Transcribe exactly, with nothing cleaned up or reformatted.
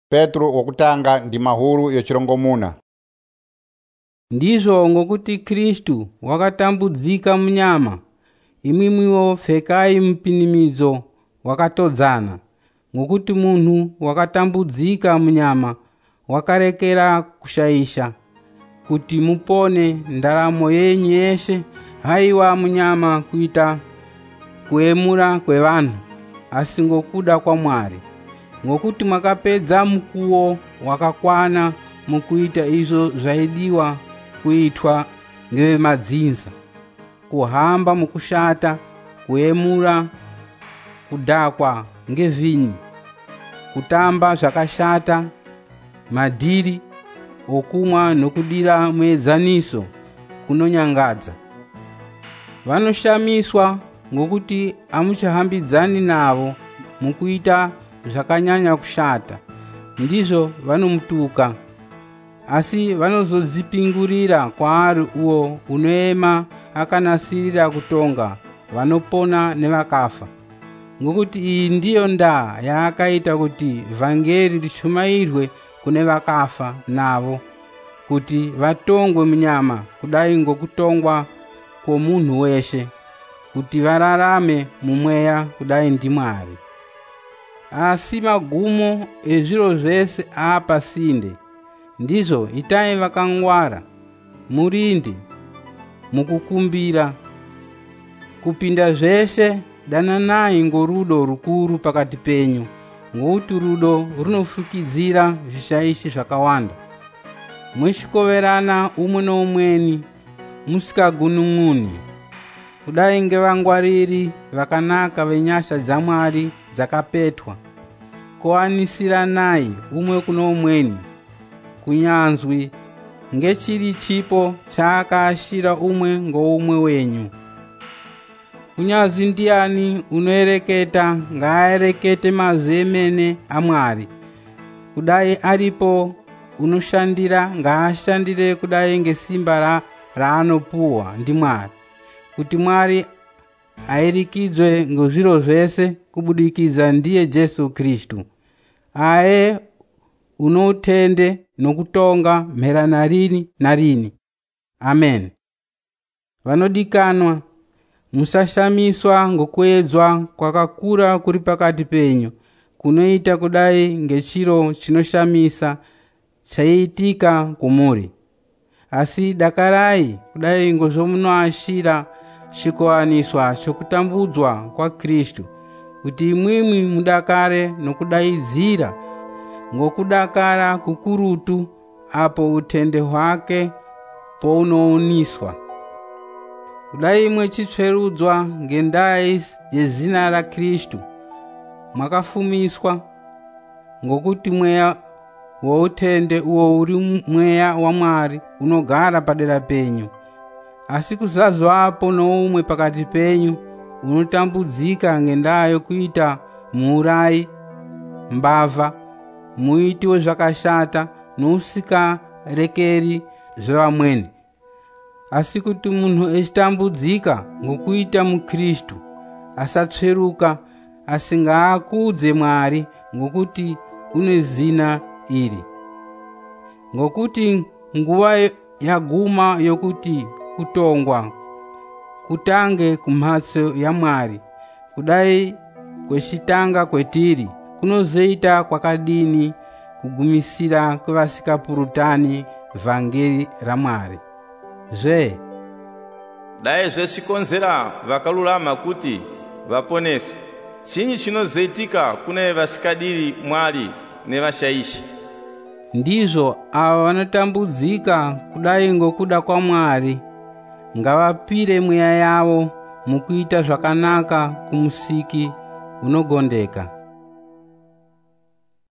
Petro wokutanga ndi mahulu yochilongomuna. Ndizo ngokuti Kristu wakatambudzika mnyama, imwimwiwo pfekai mpinimizo wakatodzana. Ngokuti munhu wakatambudzika mnyama wakarekera kushayisha, kuti mupone ndaramo yenyu yeshe haiwa mnyama kuita kuemura kwe vanhu, asi ngokuda kwa Mwari. Ngokuti mwakapedza mkuwo wakakwana mukuita izo zvaidiwa kuitwa ngevemadzinza: kuhamba mukushata, kuemura, kudhakwa ngevinyi, kutamba zvakashata, madhiri okumwa nokudira muedzaniso kunonyangadza. Vanoshamiswa ngokuti amuchahambidzani navo mukuita zvakanyanya kushata, ndizvo vanomutuka. Asi vanozodzipingurira kwaari uwo unoema akanasirira kutonga vanopona nevakafa. Ngokuti iyi ndiyo ndaa yaakaita kuti vhangeri rishumairwe kune vakafa navo, kuti vatongwe munyama kudai ngokutongwa kwomunhu weshe, kuti vararame mumweya kudai ndi Mwari. Asi magumo ezviro zvese aapasinde. Ndizvo itai vakangwara, murinde mukukumbira. Kupinda zveshe dananai ngorudo rukuru pakati penyu, ngokuti rudo runofukidzira zvishayishi zvakawanda. Mwechikoverana umwe noumweni musikagunun'uni, kudai ngevangwariri vakanaka venyasha dzaMwari dzakapetwa. Koanisiranai umwe kuno umweni kunyanzwi ngechiri chipo chaakaashira umwe ngoumwe wenyu. Kunyazi ndiani unoereketa ngaaerekete mazwi emene aMwari. Kudai aripo unoshandira ngaashandire kudai ngesimba ra raanopuwa ndi Mwari, kuti Mwari airikidzwe ngezviro zvese kubudikidza ndiye Jesu Kristu. Aye unotende nokutonga mhera narini narini. Amen. Vanodikanwa, musashamiswa ngokuedzwa kwakakura kuri pakati penyu, kunoita kudai ngechiro chinoshamisa chaiitika kumuri. Asi dakarai kudai ngozvomunoashira chikowaniswa chokutambudzwa kwa Kristu, kuti imwimwi mudakare nokudaidzira ngokudakara kukurutu apo utende hwake pounouniswa. Kudai mwechitsverudzwa ngendaa yezina ra Kristu, mwakafumiswa, ngokuti mweya woutende uwo uri mweya wa Mwari unogara padera penyu. Asi kusazoapo noumwe pakati penyu unotambudzika ngendaa yokuita muurayi, mbavha, muiti wezvakashata nousikarekeri zvevamweni. Asi kuti munhu echitambudzika ngokuita muKristu asatsveruka, asi ngaakudze Mwari ngokuti une zina iri. Ngokuti nguva yaguma yokuti kutongwa kutange kumhatso yaMwari, kudai kwechitanga kwetiri kunozoita kwakadini kugumisira kwevasikapurutani vhangeri raMwari. Zve dai zvechikonzera vakalulama kuti vaponeswe, chinyi chinozoitika kune vasikadiri Mwari nevashayishi? Ndizvo ava vanotambudzika kudai ngokuda kwa Mwari ngavapire mweya yavo mukuita zvakanaka kumusiki unogondeka.